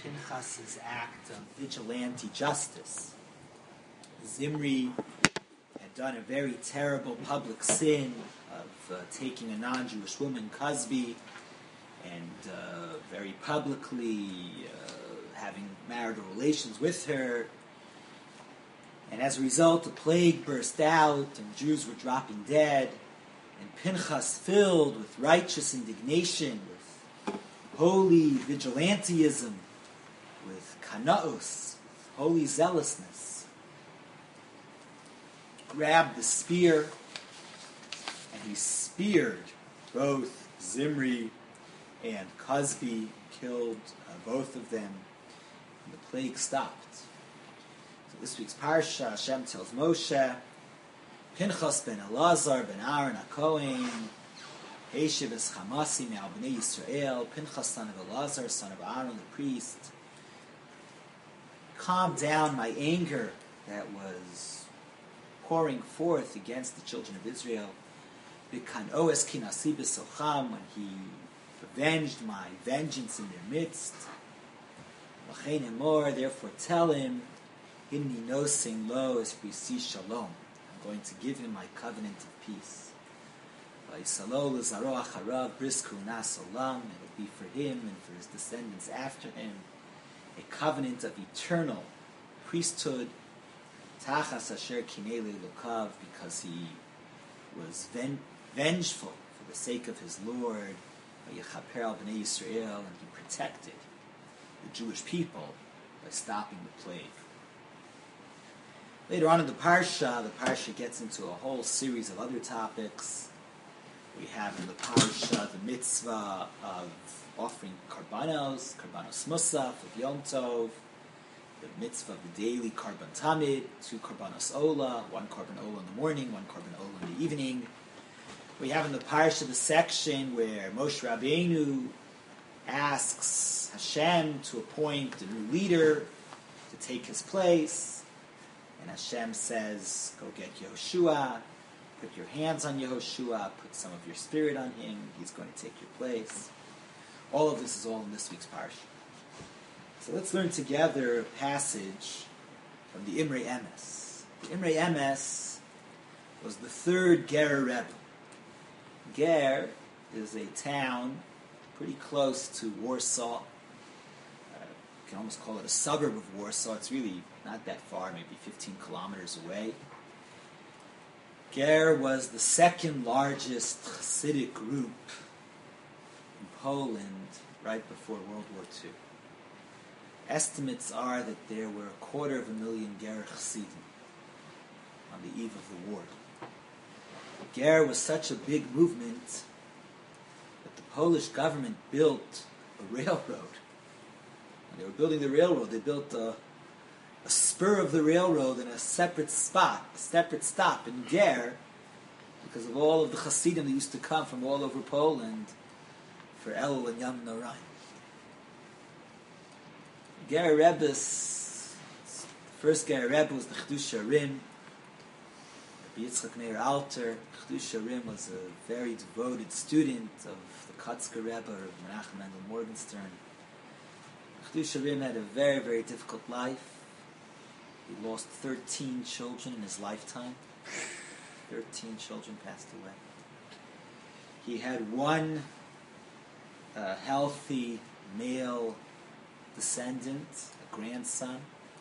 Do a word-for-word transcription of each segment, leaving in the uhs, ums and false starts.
Pinchas's act of vigilante justice. Zimri had done a very terrible public sin of uh, taking a non-Jewish woman, Cosby, and uh, very publicly uh, having marital relations with her. And as a result, a plague burst out, and Jews were dropping dead. And Pinchas, filled with righteous indignation, with holy vigilantism, with kanaos, holy zealousness, grabbed the spear, and he speared both Zimri and Cosby, killed uh, both of them, and the plague stopped. So this week's parsha, Hashem tells Moshe, Pinchas ben Elazar ben Aaron HaKohen, Heshiv es Chamasi me'al b'nei Yisrael, Pinchas son of Elazar, son of Aaron the priest, calmed down my anger that was pouring forth against the children of Israel, B'kan oes kinasi b'socham, when he avenged my vengeance in their midst. L'chein emor, therefore tell him, Hinni nosing lo es brisi shalom, I'm going to give him my covenant of peace. V'yisalo l'zaro acharav brisku nas olam, it will be for him and for his descendants after him a covenant of eternal priesthood, tachas asher kinei le'elokav, because he was ven- vengeful for the sake of his Lord, v'yechaper al b'nei Yisrael, and he protected the Jewish people by stopping the plague. Later on in the parsha, the parsha gets into a whole series of other topics. We have in the parsha the mitzvah of offering karbanos, karbanos musaf of Yom Tov, the mitzvah of the daily karban tamid, two karbanos ola, one karban ola in the morning, one karban ola in the evening. We have in the parsha the section where Moshe Rabbeinu asks Hashem to appoint a new leader to take his place, and Hashem says, go get Yehoshua, put your hands on Yehoshua, put some of your spirit on him, he's going to take your place. All of this is all in this week's parsha. So let's learn together a passage from the Imrei Emes. The Imrei Emes was the third Ger Rebbe. Ger is a town pretty close to Warsaw. Uh, you can almost call it a suburb of Warsaw. It's really not that far, maybe fifteen kilometers away. Ger was the second largest Hasidic group in Poland right before World War Two. Estimates are that there were a quarter of a million Ger Chassidim on the eve of the war. Ger was such a big movement that the Polish government built a railroad. When they were building the railroad, they built a, a spur of the railroad in a separate spot, a separate stop in Ger, because of all of the Hasidim that used to come from all over Poland for Elul and Yom Noraim. Ger Rebbe's first Ger Rebbe was the Chiddushei HaRim, Rabbi Yitzchak Meir Alter. Chiddushei HaRim was a very devoted student of the Kotzker Rebbe, of Menachem Mendel Morgenstern. Chiddushei HaRim had a very, very difficult life. He lost thirteen children in his lifetime. thirteen children passed away. He had one uh, healthy male descendant, a grandson,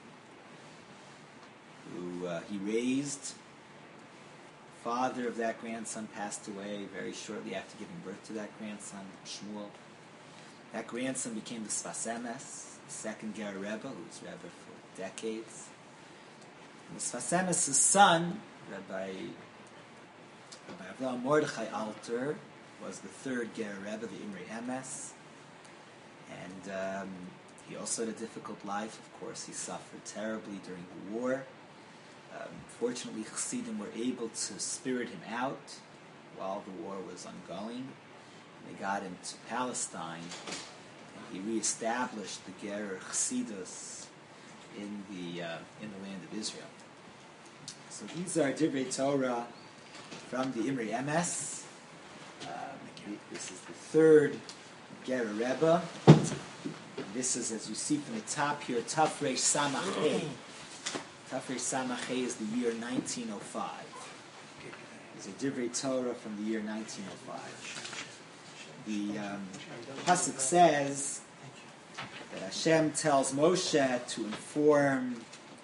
who uh, he raised. The father of that grandson passed away very shortly after giving birth to that grandson, Shmuel. That grandson became the Sfas Emes, the second Ger Rebbe, who was Rebbe for decades. And the Sfas Emes' son, Rabbi, Rabbi Avraham Mordechai Alter, was the third Ger Rebbe, the Imrei Emes. And um, he also had a difficult life. Of course, he suffered terribly during the war. Um, fortunately, Chassidim were able to spirit him out while the war was ongoing. They got him to Palestine, and he reestablished the Ger Chassidus in the uh, in the land of Israel. So these are Divrei Torah from the Imrei Emes. Um, this is the third Ger Rebbe. This is, as you see from the top here, Tafresh Samachay. Tafresh Samachay is the year nineteen oh five. It's a Divrei Torah from the year nineteen oh five. The um, Pasuk says that Hashem tells Moshe to inform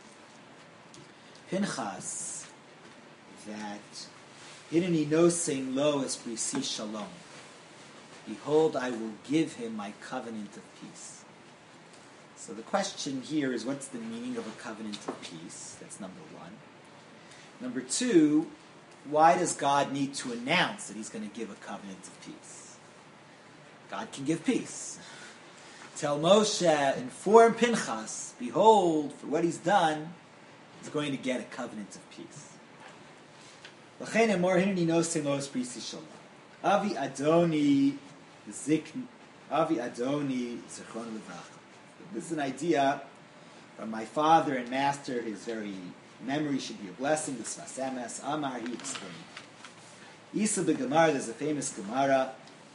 Pinchas that Hineni nosing lo es brisi shalom. Behold, I will give him my covenant of peace. So the question here is, what's the meaning of a covenant of peace? That's number one. Number two, why does God need to announce that he's going to give a covenant of peace? God can give peace. Tell Moshe, inform Pinchas, behold, for what he's done, he's going to get a covenant of peace. Avi Adoni Zikn Avi Adoni Zichron Livracha. This is an idea from my father and master. His very memory should be a blessing. The Sfas Emes Amar, he explained. Isa b'Gemara, there's a famous Gemara.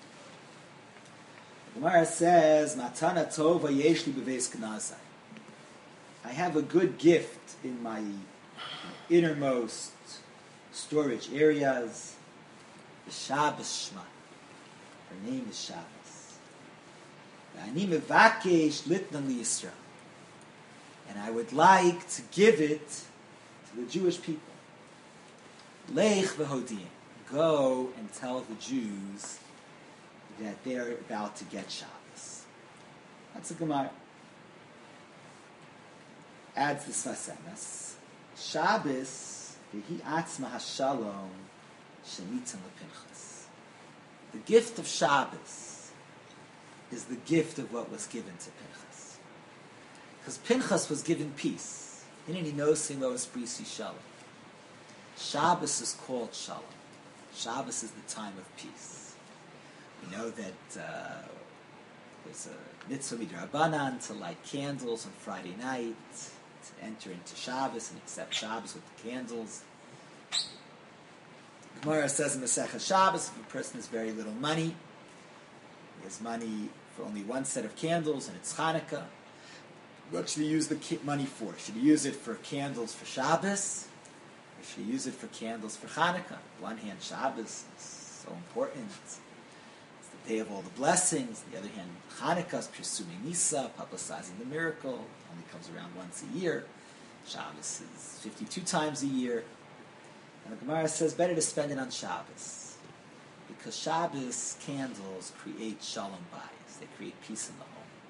The Gemara says, Matana Tova Yeshli B'Veis Knazai. I have a good gift in my innermost storage areas. The Shabbos Shema. Her name is Shabbos. And I would like to give it to the Jewish people. Leich v'hodiyim. Go and tell the Jews that they're about to get Shabbos. That's a Gemara. Adds the Sfas Emes. Shabbos, v'hi atzma hashalom, shenitzan lepinchas. The gift of Shabbos is the gift of what was given to Pinchas. Because Pinchas was given peace. Hineni nosing lo es brisi shalom. Shabbos is called Shalom. Shabbos is the time of peace. We know that uh, there's a mitzvah midrabanan to light candles on Friday night, to enter into Shabbos and accept Shabbos with the candles. Gemara says in Masechah Shabbos, if a person has very little money, he has money for only one set of candles and it's Hanukkah, what should he use the money for? Should he use it for candles for Shabbos? Or should he use it for candles for Hanukkah? On one hand, Shabbos is so important. It's the day of all the blessings. On the other hand, Hanukkah is pursuing Nisa, publicizing the miracle. It only comes around once a year. Shabbos is fifty-two times a year. And the Gemara says better to spend it on Shabbos. Because Shabbos candles create shalom bayis. They create peace in the home.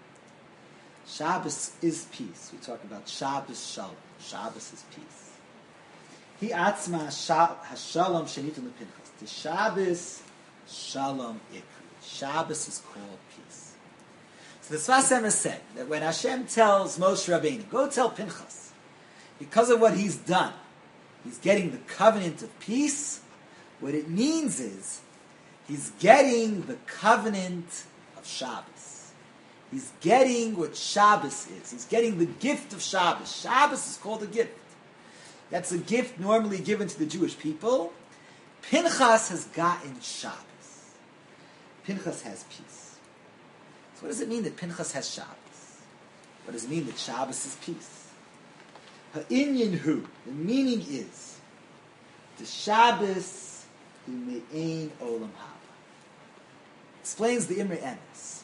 Shabbos is peace. We talk about Shabbos shalom. Shabbos is peace. He atzma hashalom shenitim lepinchas. The Shabbos shalom ikri. Shabbos is called peace. So the Sfas Emes said that when Hashem tells Moshe Rabbeinu, go tell Pinchas, because of what he's done, he's getting the covenant of peace. What it means is he's getting the covenant of Shabbos. He's getting what Shabbos is. He's getting the gift of Shabbos. Shabbos is called a gift. That's a gift normally given to the Jewish people. Pinchas has gotten Shabbos. Pinchas has peace. So what does it mean that Pinchas has Shabbos? What does it mean that Shabbos is peace? Ha'inyan hu. The meaning is the Shabbos me'ein olam haba. Explains the Imre Emes.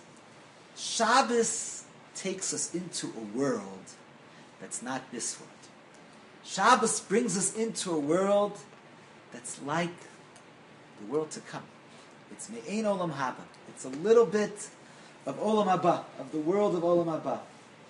Shabbos takes us into a world that's not this world. Shabbos brings us into a world that's like the world to come. It's me'ein olam haba. It's a little bit of olam haba, of the world of olam haba.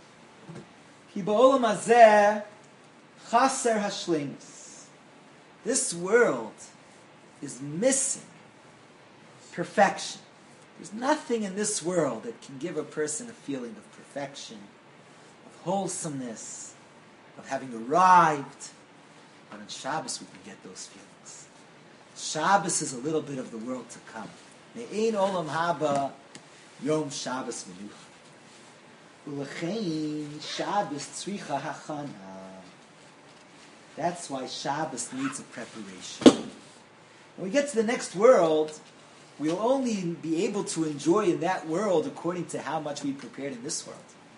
Ki ba'olam hazeh chaser hashleimus. This world is missing perfection. There's nothing in this world that can give a person a feeling of perfection, of wholesomeness, of having arrived. But on Shabbos we can get those feelings. Shabbos is a little bit of the world to come. Me'ein olam haba yom Shabbos menucha. Ulechein Shabbos tzricha hachana. That's why Shabbos needs a preparation. When we get to the next world, we'll only be able to enjoy in that world according to how much we prepared in this world.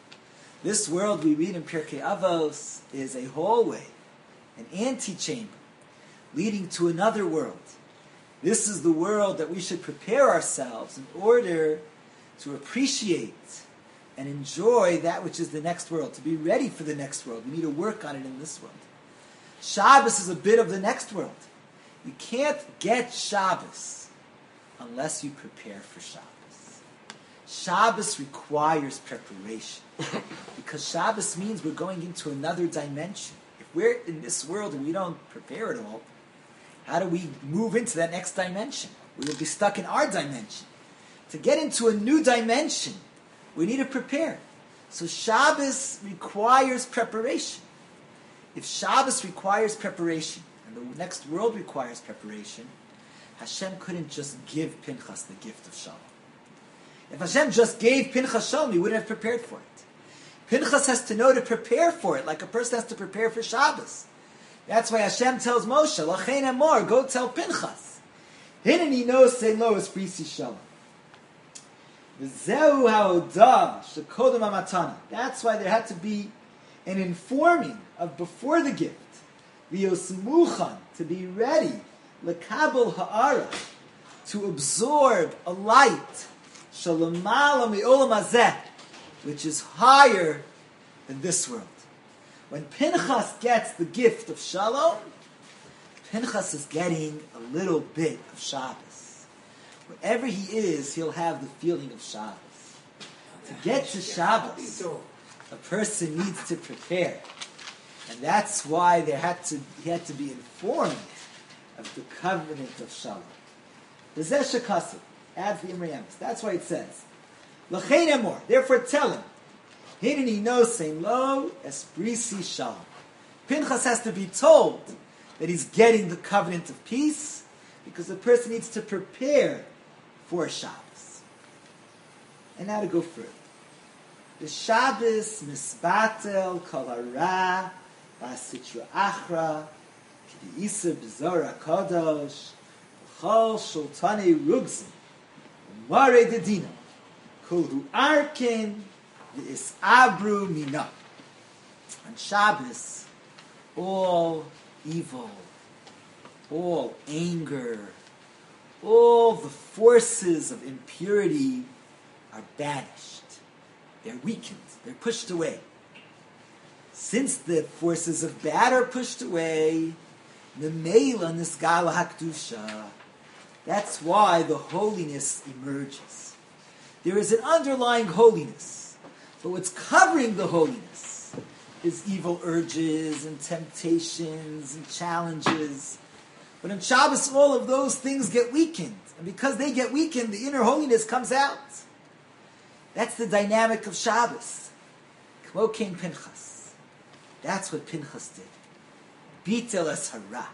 This world we read in Pirkei Avos is a hallway, an antechamber, leading to another world. This is the world that we should prepare ourselves in order to appreciate and enjoy that which is the next world, to be ready for the next world. We need to work on it in this world. Shabbos is a bit of the next world. You can't get Shabbos unless you prepare for Shabbos. Shabbos requires preparation because Shabbos means we're going into another dimension. If we're in this world and we don't prepare at all, how do we move into that next dimension? We will be stuck in our dimension. To get into a new dimension, we need to prepare. So Shabbos requires preparation. If Shabbos requires preparation, and the next world requires preparation, Hashem couldn't just give Pinchas the gift of Shalom. If Hashem just gave Pinchas Shalom, he wouldn't have prepared for it. Pinchas has to know to prepare for it, like a person has to prepare for Shabbos. That's why Hashem tells Moshe, Lachein Amor, go tell Pinchas. Hineni knows say no is Brisi Shalom. V'zehu ha'odah shekodem ha'matana. That's why there had to be an informing of before the gift. V'yosmuchan, to be ready. L'kabel ha'ara, to absorb a light. Shalamala mi'olam hazeh, which is higher than this world. When Pinchas gets the gift of Shalom, Pinchas is getting a little bit of Shabbos. Wherever he is, he'll have the feeling of Shabbos. To get to Shabbos, a person needs to prepare. And that's why there had to, he had to be informed of the covenant of Shalom. The Zeh Shekaseh adds the Imrei Emes. That's why it says, L'chein emor, therefore tell him, Hineni no sein lo esprisi shalom. Pinchas has to be told that he's getting the covenant of peace because the person needs to prepare for Shabbos. And now to go further. The Shabbos misbatel kol hara ba'sitra achra ki de'isa b'zor hakadosh v'chol shultanei rugzim u'marei dedina kol hu arkin v'is abru mina. On Shabbos, all evil, all anger, all the forces of impurity are banished. They're weakened. They're pushed away. Since the forces of bad are pushed away, Memela Nisgala Hakdusha, that's why the holiness emerges. There is an underlying holiness, but what's covering the holiness is evil urges and temptations and challenges. But on Shabbos, all of those things get weakened. And because they get weakened, the inner holiness comes out. That's the dynamic of Shabbos. Kmo came Pinchas. That's what Pinchas did. Bitel es hara.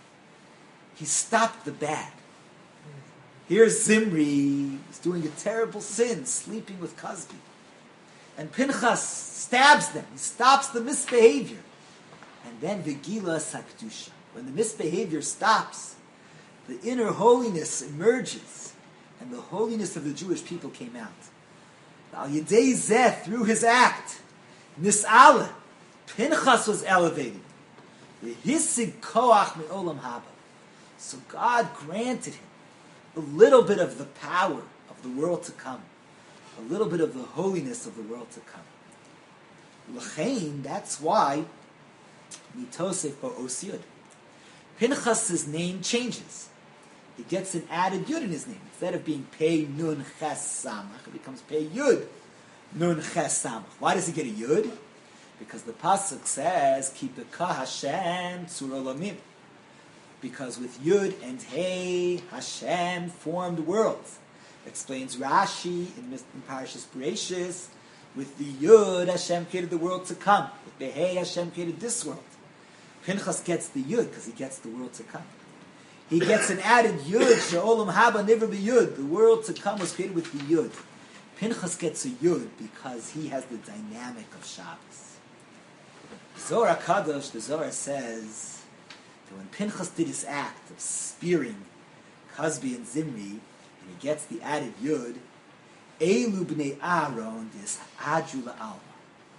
He stopped the bad. Here's Zimri, he's doing a terrible sin, sleeping with Cosby. And Pinchas stabs them. He stops the misbehavior. And then Vigila Sakdusha. When the misbehavior stops, the inner holiness emerges. And the holiness of the Jewish people came out. Al Yedei Zeh, through his act, Nis'ala, Pinchas was elevated. V'hisig koach me'olam haba. So God granted him a little bit of the power of the world to come. A little bit of the holiness of the world to come. L'chein, that's why Mitosef Bo'os Yud. Pinchas' name changes. He gets an added Yud in his name. Instead of being Pei Nun Ches Samach, it becomes Pei Yud Nun Ches Samach. Why does he get a Yud? Because the Pasuk says, Ki B'ka Hashem Tzur Olamim. Because with Yud and Hey, Hashem formed worlds. Explains Rashi in, in Parashas Bereishis, with the Yud, Hashem created the world to come. With the Hey, Hashem created this world. Pinchas gets the Yud because he gets the world to come. He gets an added Yud, She'olam Haba Niver B'Yud. The world to come was created with the Yud. Pinchas gets a Yud because he has the dynamic of Shabbos. Zohar HaKadosh, the Zohar says that when Pinchas did his act of spearing Cosby and Zimri, and he gets the added Yud, Elu B'nei Aaron, this Adru La'alma.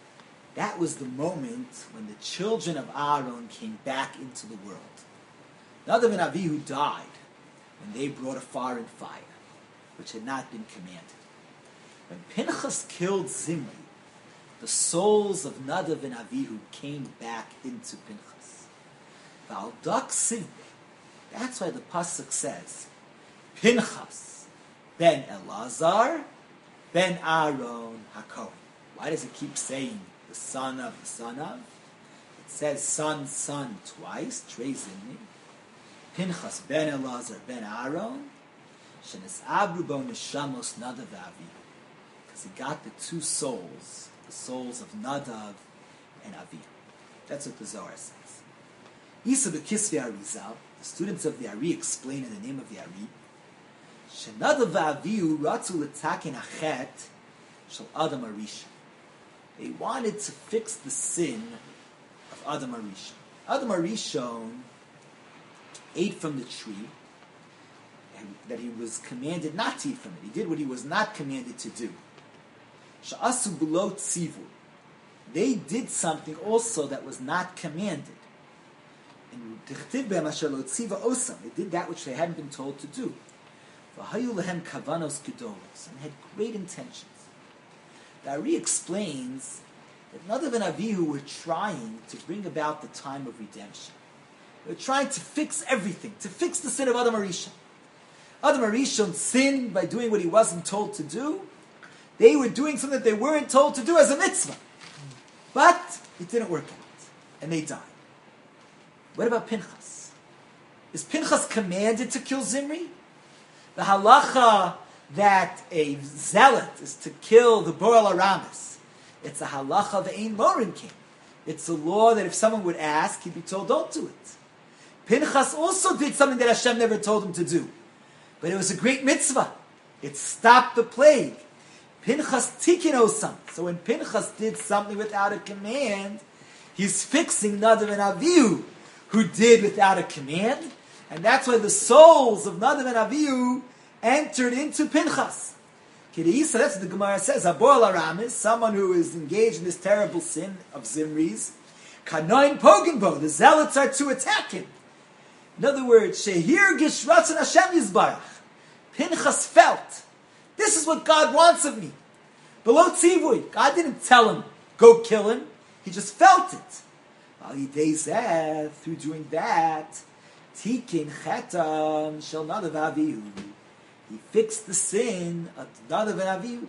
That was the moment when the children of Aaron came back into the world. Nadav and Avihu died when they brought a foreign fire, which had not been commanded. When Pinchas killed Zimri, the souls of Nadav and Avihu came back into Pinchas. V'aldak Sivbe. That's why the pasuk says, Pinchas ben Elazar ben Aaron HaKohen. Why does it keep saying the son of the son of? It says son, son twice, Trei Zimri. Pinchas ben Elazar ben Aaron, shenes abru bo neshamos Nadav v'Avihu. Because he got the two souls, the souls of Nadav and Avihu. That's what the Zohar says. Isa b'Kisvei Arizal, the students of the Ari explain in the name of the Ari, shenadav v'Avihu ratzu l'taken achet shel Adam Arishon. They wanted to fix the sin of Adam Arishon. Adam Arishon ate from the tree and that he was commanded not to eat from it. He did what he was not commanded to do. Sha'asu b'lo tzivu. They did something also that was not commanded. And they did that which they hadn't been told to do. And had great intentions. The Ari explains that Nadav and Avihu were trying to bring about the time of redemption. They were trying to fix everything, to fix the sin of Adam Arishon. Adam Arishon sinned by doing what he wasn't told to do. They were doing something that they weren't told to do as a mitzvah. But it didn't work out. And they died. What about Pinchas? Is Pinchas commanded to kill Zimri? The halacha that a zealot is to kill the Boral Aramis. It's a halacha of Ein Morin King. It's a law that if someone would ask, he'd be told, don't do it. Pinchas also did something that Hashem never told him to do. But it was a great mitzvah. It stopped the plague. Pinchas tikin osam. So when Pinchas did something without a command, he's fixing Nadav and Avihu, who did without a command. And that's why the souls of Nadav and Avihu entered into Pinchas. Kideisa, that's what the Gemara says. Abor Aramis, someone who is engaged in this terrible sin of Zimri's. Kanoin Pogenbo, the zealots are to attack him. In other words, Shehir Gishratzon Hashem Yizbarach. Pinchas felt, this is what God wants of me. Below Tzivui, God didn't tell him, go kill him. He just felt it. Through doing that, Tikin Chetam Shel Nadav Avihu. He fixed the sin of Nadav and Avihu.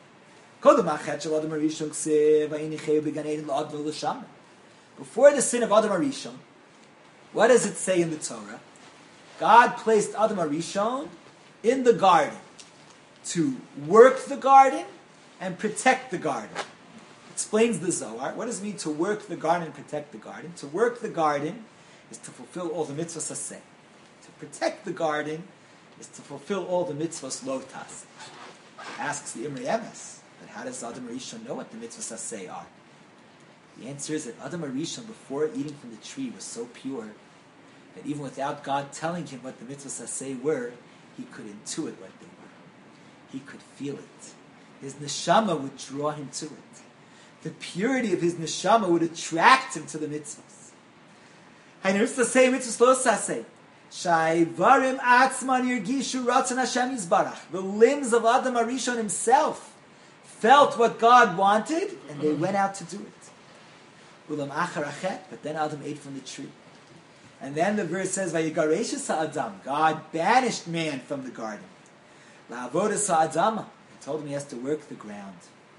Before the sin of Adam Arishon, what does it say in the Torah? God placed Adam Arishon in the garden to work the garden and protect the garden. Explains the Zohar. What does it mean to work the garden and protect the garden? To work the garden is to fulfill all the mitzvahs aseh. To protect the garden is to fulfill all the mitzvahs lo taseh. Asks the Imrei Emes, but how does Adam Arishon know what the mitzvahs aseh are? The answer is that Adam Arishon, before eating from the tree, was so pure that even without God telling him what the mitzvahs aseh were, he could intuit what they were. He could feel it. His neshama would draw him to it. The purity of his neshama would attract him to the mitzvahs. And it's the same mitzvahs lo saseh. Shaivarim atzman yirgishu ratzon Hashem yizbarach. The limbs of Adam Arishon himself felt what God wanted, and they went out to do it. Ulam achar achet, but then Adam ate from the tree. And then the verse says, Vayigareshes ha'adam. God banished man from the garden. La'avodas ha'adama. He told him he has to work the ground.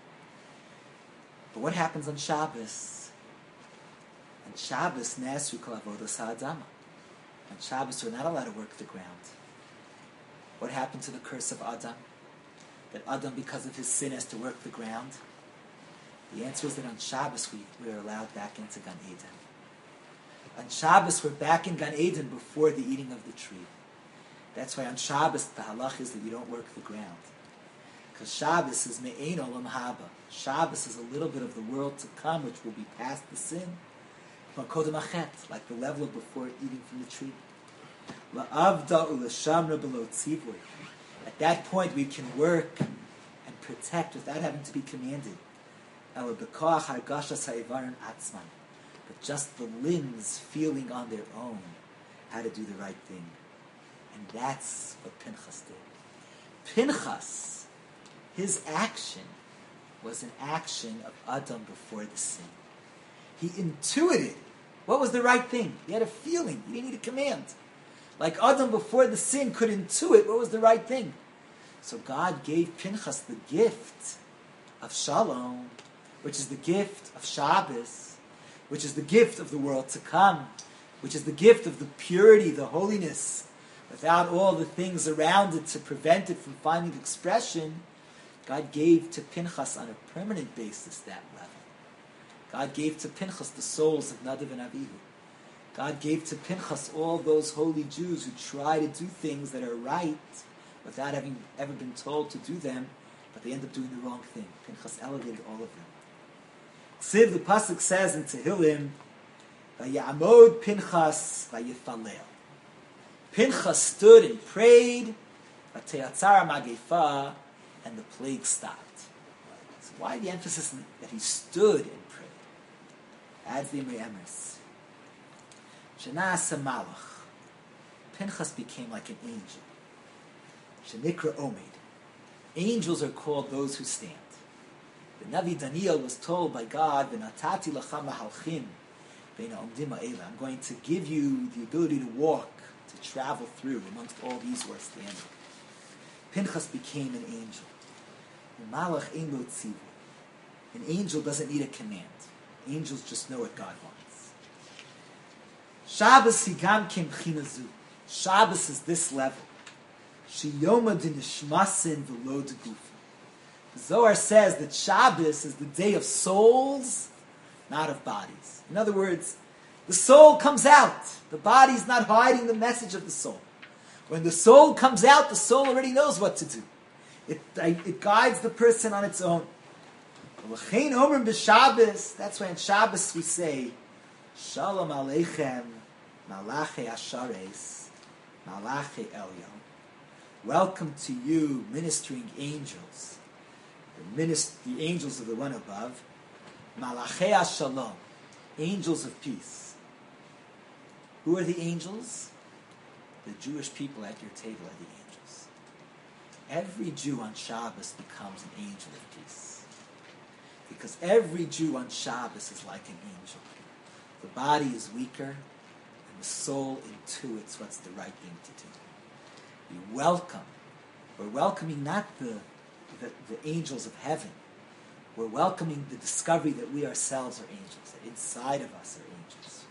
But what happens on Shabbos? On Shabbos, Nasru kol avodas ha'adama. On Shabbos, we're not allowed to work the ground. What happened to the curse of Adam? That Adam, because of his sin, has to work the ground? The answer is that on Shabbos, we, we are allowed back into Gan Eden. On Shabbos, we're back in Gan Eden before the eating of the tree. That's why on Shabbos, the halach is that you don't work the ground. Because Shabbos is me'ein olam haba. Shabbos is a little bit of the world to come, which will be past the sin. Kodem achet, like the level of before eating from the tree. La'avda u'lashamra below tzivui. At that point, we can work and protect without having to be commanded. Ela b'koach hargashas ha'ivarim atzman. But just the limbs feeling on their own how to do the right thing. And that's what Pinchas did. Pinchas, his action was an action of Adam before the sin. He intuited what was the right thing. He had a feeling. He didn't need a command. Like Adam before the sin could intuit what was the right thing. So God gave Pinchas the gift of Shalom, which is the gift of Shabbos, which is the gift of the world to come, which is the gift of the purity, the holiness, without all the things around it to prevent it from finding expression. God gave to Pinchas on a permanent basis that level. God gave to Pinchas the souls of Nadav and Avihu. God gave to Pinchas all those holy Jews who try to do things that are right without having ever been told to do them, but they end up doing the wrong thing. Pinchas elevated all of them. Ksiv, the pasuk says in Tehillim, "Vayamod Pinchas vayifalel." Pinchas stood and prayed, "Vateyatzara magefa," and the plague stopped. So why the emphasis that he stood and prayed? Adds the Imrei Emers. Shenasa malach. Pinchas became like an angel. Shenikra omed. Angels are called those who stand. The Navi Daniel was told by God, "V'natati lacha mahalchim beina omdim ha'ela." I'm going to give you the ability to walk, to travel through amongst all these who are standing. Pinchas became an angel. Malach ein lo tzivu. An angel doesn't need a command. Angels just know what God wants. Shabbos higam kem chinazu. Shabbos is this level. Shiyoma dinishmasin v'lo degufa. The Zohar says that Shabbos is the day of souls, not of bodies. In other words, the soul comes out. The body's not hiding the message of the soul. When the soul comes out, the soul already knows what to do. It, it guides the person on its own. That's why in Shabbos we say, Shalom Aleichem, Malachi Ashares, Malachi Elyon. Welcome to you, ministering angels. The, minist- the angels of the one above. Malachi Shalom, angels of peace. Who are the angels? The Jewish people at your table are the angels. Every Jew on Shabbos becomes an angel of peace. Because every Jew on Shabbos is like an angel. The body is weaker, and the soul intuits what's the right thing to do. We welcome. We're welcoming not the, the, the angels of heaven. We're welcoming the discovery that we ourselves are angels, that inside of us are angels.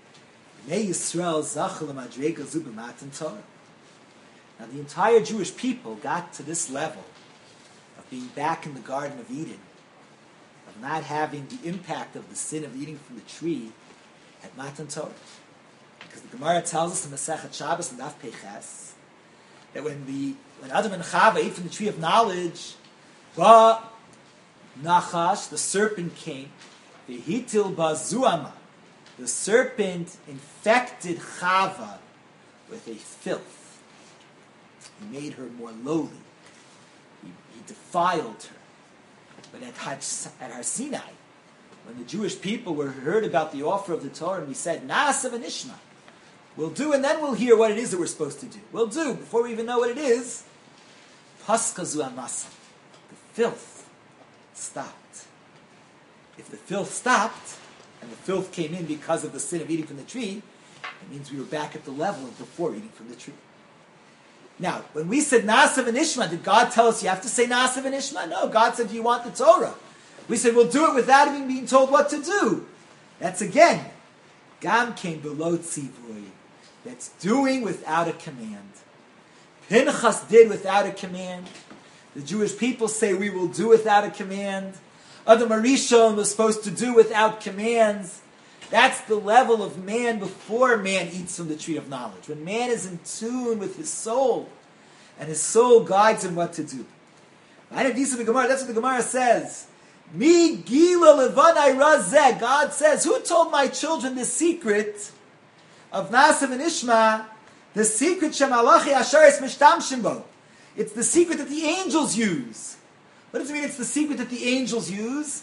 Now the entire Jewish people got to this level of being back in the Garden of Eden, of not having the impact of the sin of eating from the tree at Matan Torah. Because the Gemara tells us in Masechet Shabbos and Daf Peches that when the when Adam and Chava ate from the tree of knowledge, ba Nachash, the serpent came, the Hitil ba Zuama, the serpent infected Chava with a filth. He made her more lowly. He, he defiled her. But at, at Har Sinai, when the Jewish people were heard about the offer of the Torah, and we said, Na'asav and Ishma, we'll do, and then we'll hear what it is that we're supposed to do. We'll do, before we even know what it is. Paskazu amasa, the filth stopped. If the filth stopped, and the filth came in because of the sin of eating from the tree, it means we were back at the level of before eating from the tree. Now, when we said Na'asav and Ishma, did God tell us you have to say Na'asav and Ishma? No, God said, do you want the Torah? We said, we'll do it without even being told what to do. That's again, Gam came below tzivui. That's doing without a command. Pinchas did without a command. The Jewish people say we will do without a command. Adam Arishon was supposed to do without commands. That's the level of man before man eats from the tree of knowledge. When man is in tune with his soul, and his soul guides him what to do. That's what the Gemara says. Mi gila levanai razeh. God says, who told my children this secret of Na'asav and Ishma? The secret shemalachi asharis mishtamshim bo. It's the secret that the angels use. What does it mean it's the secret that the angels use?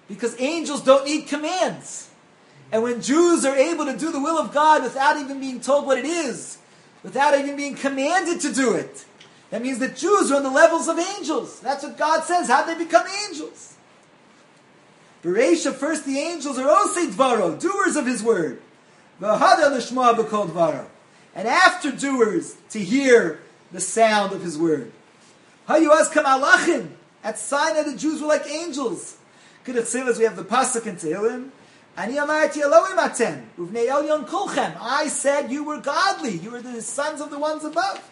Because angels don't need commands. And when Jews are able to do the will of God without even being told what it is, without even being commanded to do it, that means that Jews are on the levels of angels. That's what God says. How they become angels? Bereisha, first the angels are osei dvaro, doers of His word. V'hada l'shma b'kol dvaro. And after doers, to hear the sound of His word. Hayuaz kamalachim. At Sinai, the Jews were like angels. As we have the pasuk in Tehillim. Ani amarti Elohim atem, uvnei elyon kolchem. I said you were godly. You were the sons of the ones above.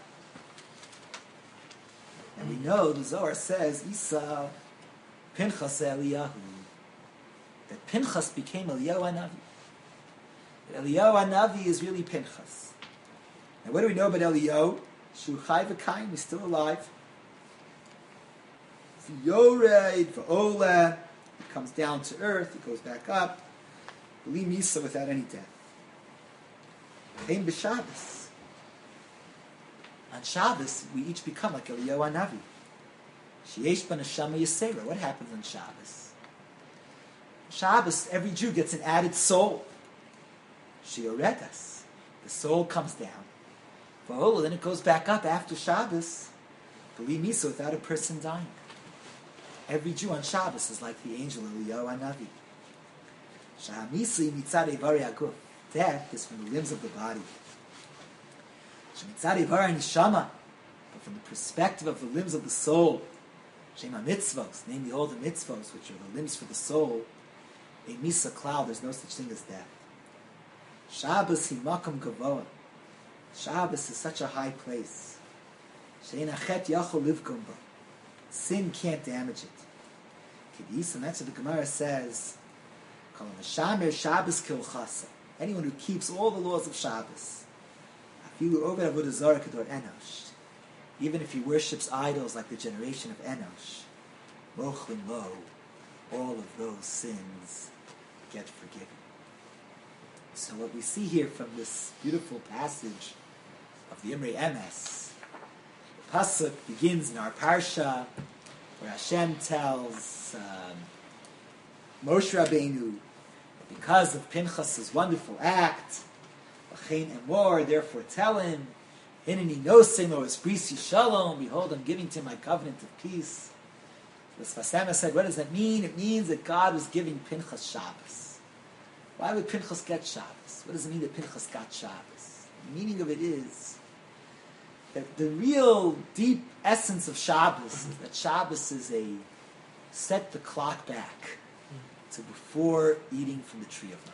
And we know the Zohar says Isa Pinchas Eliyahu, that Pinchas became Eliyahu Hanavi. That Eliyahu Hanavi is really Pinchas. And what do we know about Eliyahu? Shu chai v'kaim, he's still alive. Yored v'ola, he comes down to earth, he goes back up. B'li misa, without any death. Chaim b'Shabbos. On Shabbos, we each become like Eliyahu Hanavi. Sheyesh b'neshama yisera. What happens on Shabbos? Shabbos, every Jew gets an added soul. Sheyoredas. The soul comes down. V'ola, then it goes back up after Shabbos. B'li misa, without a person dying. Every Jew on Shabbos is like the angel Eliyahu Hanavi. Sha'amisi mitzad eivari haguf. Death is from the limbs of the body. Shemitzad eivari neshama, but from the perspective of the limbs of the soul. Shema mitzvos, namely all the mitzvos, which are the limbs for the soul. A misa cloud, there's no such thing as death. Shabbos hi makam gavoa. Shabbos is such a high place. She'ein achet yachol livkom bo. Sin can't damage it. Kedis, and that's what the Gemara says. Shamer Shabbos kilchasa. Anyone who keeps all the laws of Shabbos. Afilu over avodah zarah kedor enosh. Even if he worships idols like the generation of Enosh, mochlin lo, all of those sins get forgiven. So what we see here from this beautiful passage of the Imrei Emes, the pasuk begins in our parsha, where Hashem tells um, Moshe Rabbeinu, because of Pinchas' wonderful act, L'chein emor, therefore tell him, Hineni nosei lo esprisi shalom, behold, I'm giving to him my covenant of peace. The Sfas Emes said, what does that mean? It means that God was giving Pinchas Shabbos. Why would Pinchas get Shabbos? What does it mean that Pinchas got Shabbos? The meaning of it is that the real deep essence of Shabbos is that Shabbos is a set the clock back to before eating from the tree of knowledge.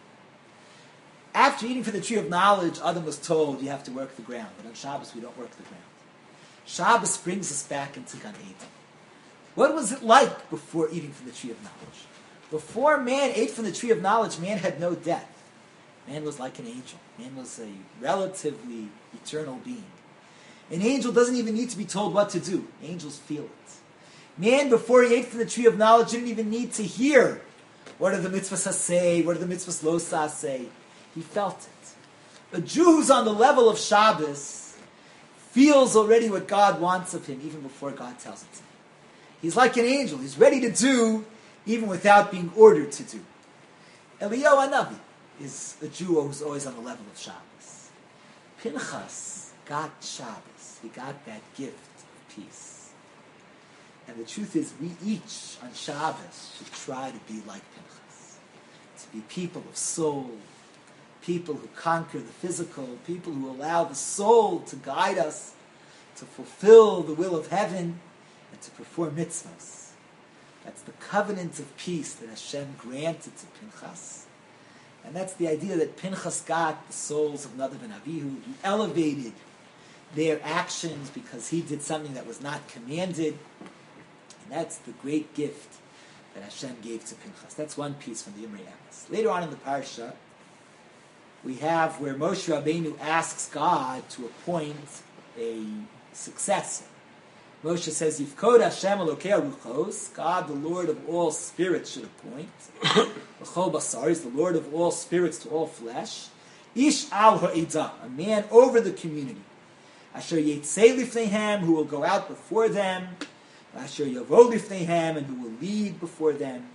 After eating from the tree of knowledge, Adam was told you have to work the ground, but on Shabbos we don't work the ground. Shabbos brings us back into Gan Eden. What was it like before eating from the tree of knowledge? Before man ate from the tree of knowledge, man had no death. Man was like an angel. Man was a relatively eternal being. An angel doesn't even need to be told what to do. Angels feel it. Man, before he ate from the tree of knowledge, didn't even need to hear what are the mitzvahs say, what are the mitzvahs lo say. He felt it. A Jew who's on the level of Shabbos feels already what God wants of him, even before God tells it to him. He's like an angel. He's ready to do, even without being ordered to do. Eliyahu Hanavi is a Jew who's always on the level of Shabbos. Pinchas got Shabbos. He got that gift of peace. And the truth is, we each on Shabbos should try to be like Pinchas. To be people of soul, people who conquer the physical, people who allow the soul to guide us, to fulfill the will of heaven, and to perform mitzvahs. That's the covenant of peace that Hashem granted to Pinchas. And that's the idea that Pinchas got the souls of Nadav and Avihu. He elevated their actions because he did something that was not commanded. And that's the great gift that Hashem gave to Pinchas. That's one piece from the Imrei Emes. Later on in the parsha, we have where Moshe Rabbeinu asks God to appoint a successor. Moshe says, Yifkod Hashem Elokei Aruchos, God, the Lord of all spirits, should appoint. L'chol basar is the Lord of all spirits to all flesh. Ish al ha'edah, a man over the community. Asher yetzei lifneihem, who will go out before them. Asher yavo lifneihem, and who will lead before them.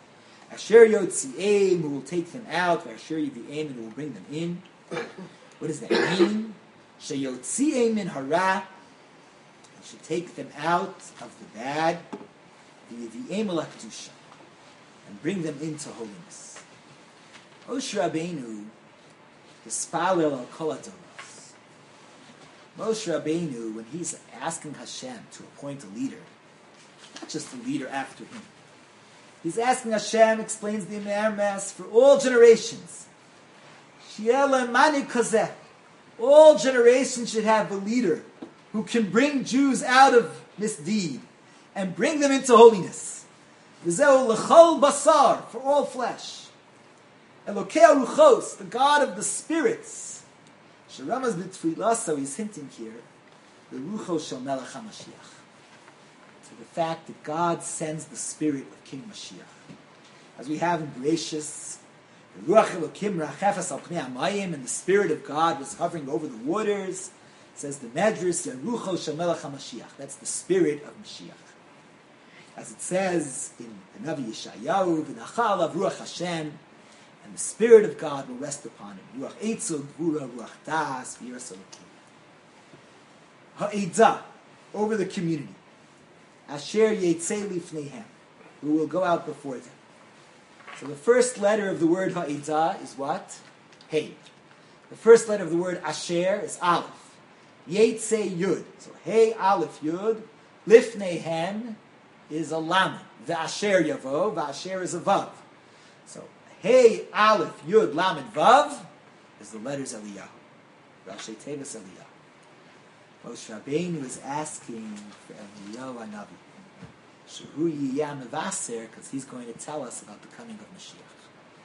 Asher Yotzi'im, who will take them out. Asher Yivi'im, and who will bring them in. What does that mean? Sheyotzi'im min hara. He should take them out of the bad. V'yivi'im ala kedusha, and bring them into holiness. Moshe Rabbeinu, Hispalel al kol hadoros. Moshe Rabbeinu, when he's asking Hashem to appoint a leader, not just a leader after him, he's asking Hashem, explains the Imermes, for all generations. Shiela mani kazeh. All generations should have a leader who can bring Jews out of misdeed and bring them into holiness. V'zeu l'chol basar, for all flesh. Elokei Ruchos, the God of the spirits. Sheramas b'tfilah, so he's hinting here, the Ruchos shel Melech HaMashiach, to the fact that God sends the spirit of King Mashiach. As we have in Bereshis, the Ruach Elokim rachefes al pnei hamayim, and the spirit of God was hovering over the waters. It says the Medrash, the Ruchos shel Melech HaMashiach. That's the spirit of Mashiach. As it says in the Navi Yeshayahu, v'nachal av Ruach Hashem, and the Spirit of God will rest upon him. Ruach Eitzul, Gvura, Ruach Das, V'yiras Elokim. Ha'edah, over the community. Asher Yetzei Lifneihem, who will go out before them. So the first letter of the word Ha'edah is what? Hey. The first letter of the word Asher is Aleph. Yetzei Yud. So Hey, Aleph, Yud. Lifneihem is a Lamed. The Asher Yavo, the Asher is a Vav. So Hey, Aleph, Yud, Lamed, Vav is the letters Eliyahu. Rashi Tevis Eliyahu. Moshe Rabbeinu is asking for Eliyahu Hanavi. Shehu Yiyam Mevaser, because he's going to tell us about the coming of Mashiach.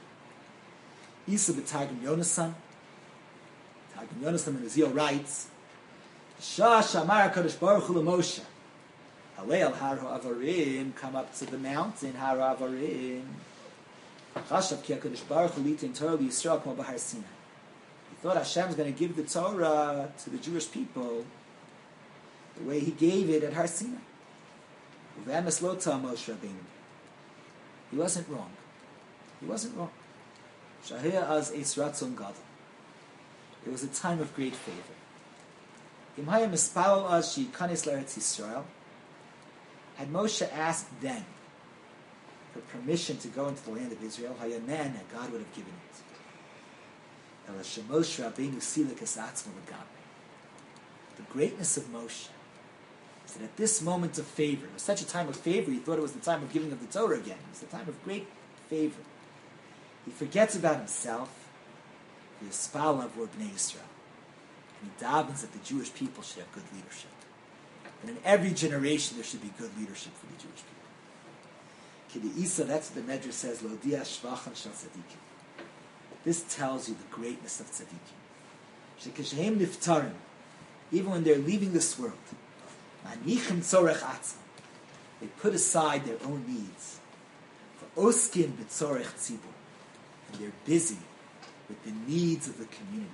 Isa b'Targum Yonasan. Targum Yonasan in Ezekiel writes, Shah Shamar HaKadosh Baruch Hu Moshe. Alei al Har HaAvarim, come up to the mountain, Har HaAvarim. Chashav ki HaKadosh Baruch Hu litin Torah l'Yisrael k'mo b'Har Sinai. He thought Hashem's going to give the Torah to the Jewish people the way he gave it at Har Sinai. Uve'emes lo ta Moshe Rabbeinu. He wasn't wrong. He wasn't wrong. Shahia az eis ratzon gadol. It was a time of great favor. Im haya mispalel az she'yikanis l'Eretz Yisrael. Had Moshe asked then for permission to go into the land of Israel, hayanen, that God would have given it. Ela shemoshe Rabbeinu silik es atzmo l'gamri. The greatness of Moshe is that at this moment of favor, it was such a time of favor, he thought it was the time of giving of the Torah again. It was the time of great favor. He forgets about himself, the Yispal of Bnei Israel, and he davens that the Jewish people should have good leadership. And in every generation there should be good leadership for the Jewish people. Kidi Isa, that's what the Medrash says, Lodia Shvacham Shal Tzadikim. This tells you the greatness of Tzadikim. Shekeshehem Niftarim, even when they're leaving this world, Manichem Tzorech Atzam, they put aside their own needs. For Oskin B'Tzorech Tzibur, and they're busy with the needs of the community.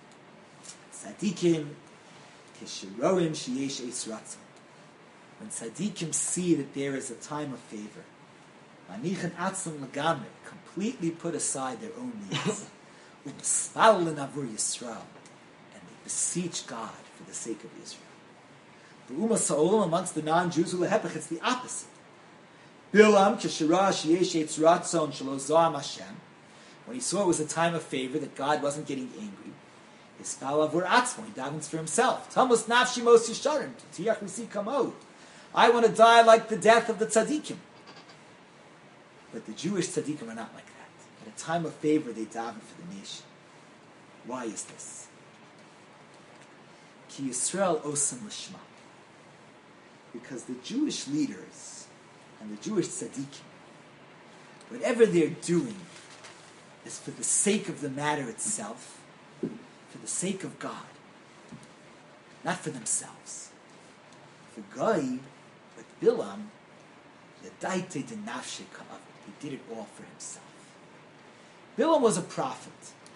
Tzadikim Kishiroim Sheyesh Eis Ratzon. When tzaddikim see that there is a time of favor, Manichem Atzam Lagamre, completely put aside their own needs. U'Mispal L'Navur Yisrael, and they beseech God for the sake of Israel. The Ummah Sa'olam amongst the non-Jews, Ulehepech, it's the opposite. Bilam Kishirah Sheyesh Eitz Ratzon Shelo Zoam Hashem, when he saw it was a time of favor, that God wasn't getting angry, his Palav Atzmo, he davens for himself. Tamus Nafshi Mos Yisharim, Tiach Risi Kamod. I want to die like the death of the tzaddikim. But the Jewish tzaddikim are not like that. At a time of favor, they daven for the nation. Why is this? Ki Yisrael Osam Lishma. Because the Jewish leaders and the Jewish tzaddikim, whatever they're doing is for the sake of the matter itself, for the sake of God, not for themselves. For Goy, but Bilam, the daite de nafshe ka'av, he did it all for himself. Bilam was a prophet,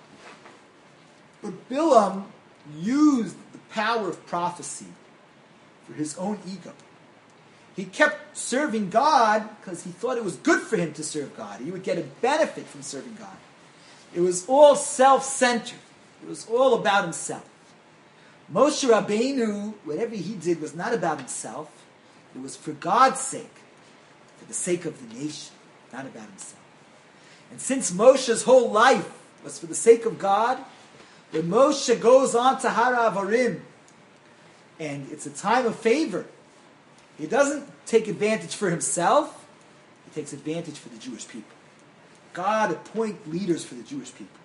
but Bilam used the power of prophecy for his own ego. He kept serving God because he thought it was good for him to serve God. He would get a benefit from serving God. It was all self-centered. It was all about himself. Moshe Rabbeinu, whatever he did was not about himself. It was for God's sake, for the sake of the nation, not about himself. And since Moshe's whole life was for the sake of God, when Moshe goes on to Hara Avarim, and it's a time of favor, he doesn't take advantage for himself, he takes advantage for the Jewish people. God appoint leaders for the Jewish people.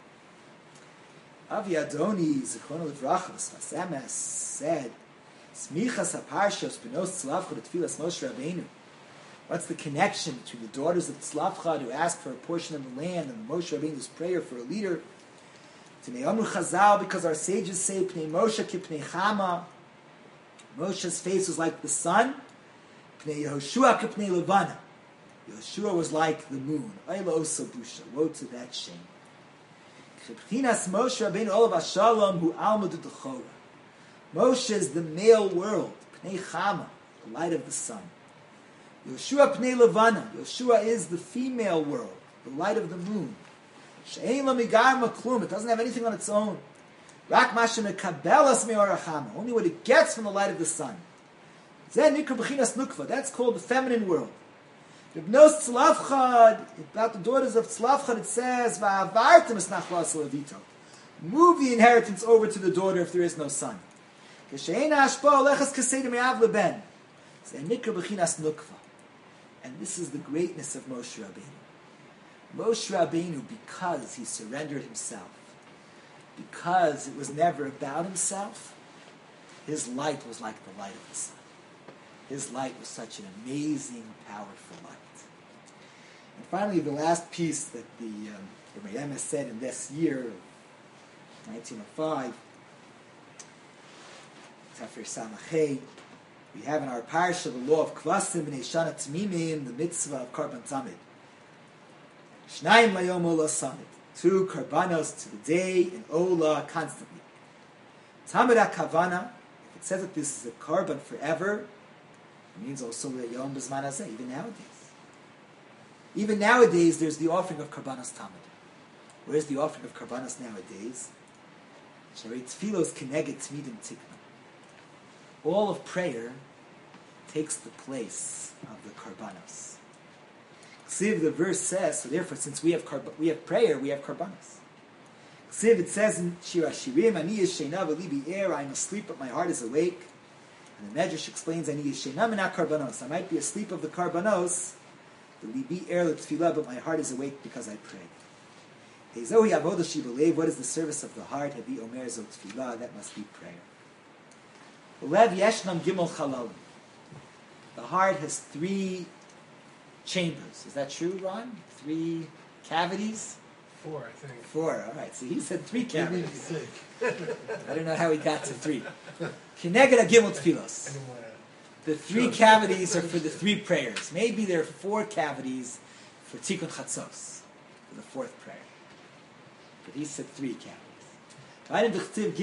Avi Adoni, Zichrono Livrachos, Vasemes, said, Smichas HaParshos, Benos Tzlavcha, Tfilas Moshe Rabbeinu. What's the connection between the daughters of Tzlavcha who ask for a portion of the land and Moshe Rabbeinu's prayer for a leader? Tnei Amru Chazal, because our sages say, Pnei Moshe kipnei Chama. Moshe's face was like the sun. Pnei Yehoshua kipnei Levana. Yehoshua was like the moon. Ayla osa busha. Woe to that shame. Chibchinas Moshe Rabbeinu olav Hashalom hu alma d'chora. Moshe is the male world. Pnei Chama, the light of the sun. Yehoshua pnei Levana. Yehoshua is the female world, the light of the moon. She'ein lo migar maklum. It doesn't have anything on its own. Rak mashem mekabelas me'or hachama. Only what it gets from the light of the sun. Zeh nikra b'chinas nukva. That's called the feminine world. B'bnos Tzlavchad, about the daughters of Tzlavchad, it says, Va'avartem es nachlas levito. Move the inheritance over to the daughter if there is no son. K'she'ein ha'ashpa olechas kasei me'av leben. Zeh nikra b'chinas nukva. And this is the greatness of Moshe Rabbeinu. Moshe Rabbeinu, because he surrendered himself, because it was never about himself, his light was like the light of the sun. His light was such an amazing, powerful light. And finally, the last piece that the um, the Rebbe said in this year of nineteen oh five, Tafir Samachay, we have in our parsha the law of Kvasim b'nei Shana T'mimim, the mitzvah of Karban Tamid. Shnayim layom ola samid. Two karbanos to the day and ola constantly. Tamid HaKavana, if it says that this is a karban forever, it means also that yom b'zman hazeh, even nowadays. Even nowadays, there's the offering of karbanos tamid. Where's the offering of karbanos nowadays? Sharei tfilos keneged tmidim tikna. All of prayer takes the place of the karbanos. Ksiv, the verse says, so therefore, since we have karb- we have prayer, we have karbanos. Ksiv, it says in Shir HaShirim, Ani yeshena v'li bi'er, I am asleep but my heart is awake. And the Medrash explains, Ani yeshena minah karbanos, I might be asleep of the karbanos, v'li bi'er l'tfilah, but my heart is awake because I pray. Ezohi avodah shibalev, what is the service of the heart? Havi omer zot tfilah, that must be prayer. Lev yeshnam gimel chalalim. The heart has three chambers. Is that true, Ron? Three cavities? Four, I think. Four, all right. So he said three cavities. I don't know how he got to three. Kineged agimel tfilos. The three cavities are for the three prayers. Maybe there are four cavities for tikkun chatzos, for the fourth prayer. But he said three cavities.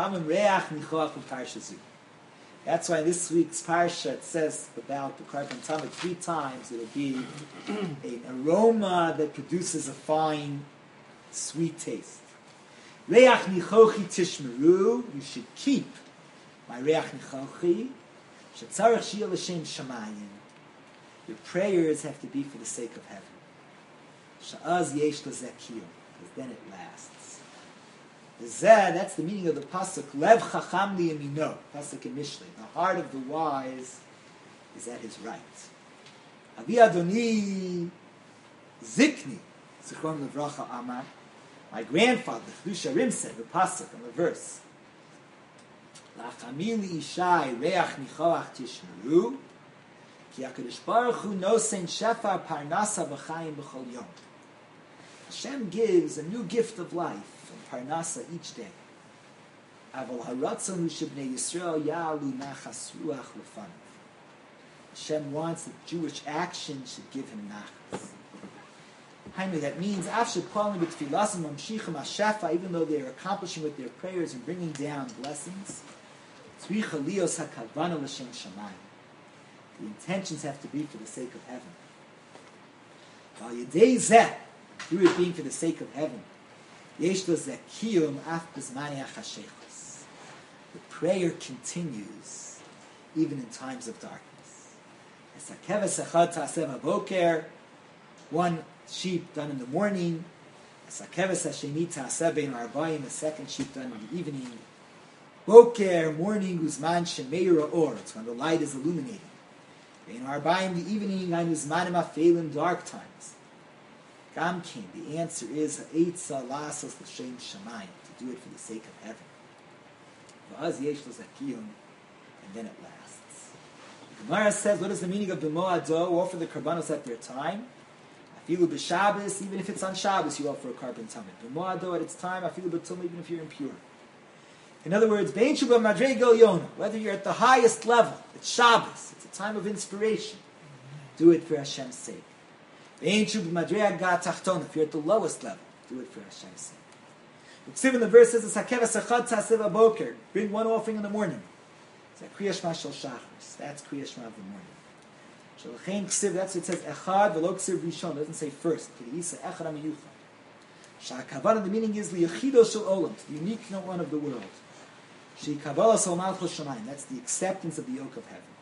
That's why this week's parsha it says about the Karban Tamid three times. It'll be an aroma that produces a fine, sweet taste. Reach nichochi tishmeru. You should keep my reach nichochi. Shetzarech shiyah l'shem shamayim. Your prayers have to be for the sake of heaven. Sha'az yesh l'zekiyah, because then it lasts. Zeh, that's the meaning of the pasuk. Lev chacham liyamino, pasuk in Mishlei. The heart of the wise is at his right. Avi Adoni Zikni, Zichron Levracha Amar. My grandfather, Chiddush Harim, said the pasuk on the verse. Lachamili ishai reach nichoach tishmeru, ki HaKadosh Baruch Hu nosein shefa parnasa v'chaim b'chol yom. Hashem gives a new gift of life and parnasa each day. Aval haratzon hu shebnei Yisrael ya'alu nachas ruach lefanav. Hashem wants that Jewish action should give him nachas. Hainu, that means after calling with tfilasim mamshichim hashafa, even though they are accomplishing with their prayers and bringing down blessings, tzricha lios hakavana l'shem shamayim. The intentions have to be for the sake of heaven. While Yedei Zeh, through it being for the sake of heaven, Yesh lo zeh kiyum af b'zmanei hachashechos. The prayer continues even in times of darkness. Esakeves echad ta'aseh b'boker, one sheep done in the morning. Esakeves hasheni ta'aseh bein arba'im, a second sheep done in the evening. Boker, morning, uzman shemeir or, it's when the light is illuminating. Bein arba'im, the evening, ein uzmanim afelim, dark times. Gamkin, the answer is ha'etza lasos l'shem shamayim, to do it for the sake of heaven. V'az yesh lo zakiyum, and then it lasts. The Gemara says, what is the meaning of b'mo'ado? Offer the karbanos at their time. Afilu b'Shabbos, even if it's on Shabbos, you offer a carbon tamid. B'mo'ado at its time. Afilu b'tumah, even if you're impure. In other words, bein shu b'madrego yona, whether you're at the highest level, it's Shabbos, it's a time of inspiration. Do it for Hashem's sake. Bein shu b'madrego tachtona, if you're at the lowest level, do it for Hashem's sake. Ksiv in the verse says, "Sakevas echad ta'aseh b'boker." Bring one offering in the morning. It's like Kriya Shema shel Shachris. That's Kriya Shema of the morning. Shalchein ksiv. That's what it says. Echad v'lo ksiv rishon. It doesn't say first. K'diyisa echad amiyuchad. Sha'akavan. The meaning is liyachido shel olam, the unique one of the world. She'ikabala sol malchus shamayim. That's the acceptance of the yoke of heaven.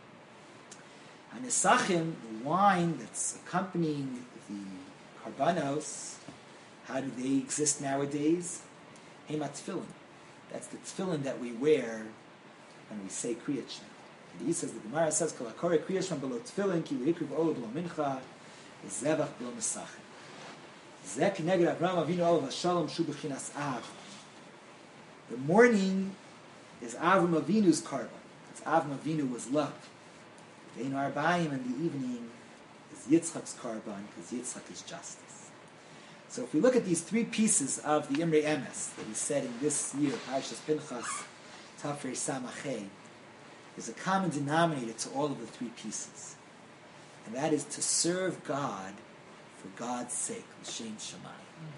And Nesachim, the wine that's accompanying the karbanos. How do they exist nowadays? Hema tefillin. That's the tefillin that we wear when we say Kriyat Shema. And he says, the Gemara says, Kol hakore Kriyat Shema below tefillin, ki v'hikru v'olo below mincha, v'zevach below mesachim. Zeh k'neged Avraham Avinu olav hashalom shu b'chinas av. The morning is Avram Avinu's carbon. Because Avram Avinu was love. Ve'in arba'im, and the evening is Yitzchak's carbon, because Yitzchak is justice. So if we look at these three pieces of the Imrei Emes that he said in this year, Parshas Pinchas, Tafrei Samachay, there's a common denominator to all of the three pieces. And that is to serve God for God's sake, L'Shem Shamayim.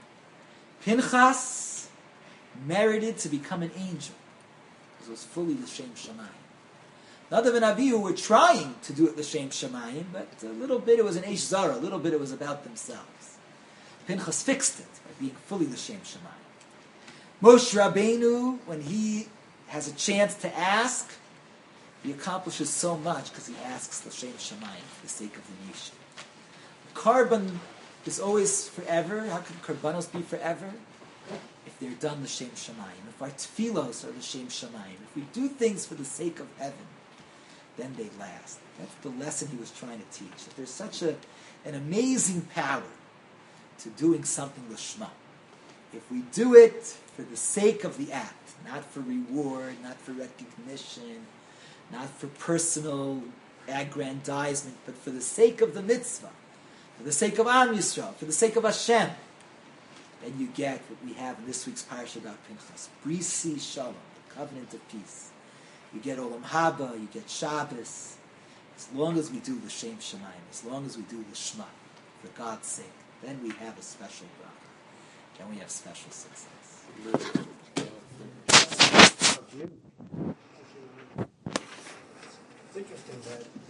Pinchas merited to become an angel, because it was fully L'Shem Shamayim. Nadav and Avihu were trying to do it L'Shem Shamayim, but a little bit it was an Eish Zara, a little bit it was about themselves. Pinchas fixed it by being fully L'Shem Shamayim. Moshe Rabbeinu, when he has a chance to ask, he accomplishes so much because he asks L'Shem Shamayim for the sake of the nation. The carbon is always forever. How can karbanos be forever? If they're done L'Shem Shamayim. If our tefillos are L'Shem Shamayim. If we do things for the sake of heaven, then they last. That's the lesson he was trying to teach. That there's such a, an amazing power to doing something l'shma. If we do it for the sake of the act, not for reward, not for recognition, not for personal aggrandizement, but for the sake of the mitzvah, for the sake of Am Yisrael, for the sake of Hashem, then you get what we have in this week's parasha about Pinchas. Brisi Shalom, the covenant of peace. You get Olam Haba, you get Shabbos. As long as we do L'Shem Shamayim, as long as we do L'Shma, for God's sake, then we have a special bracha. Then we have special success. It's interesting that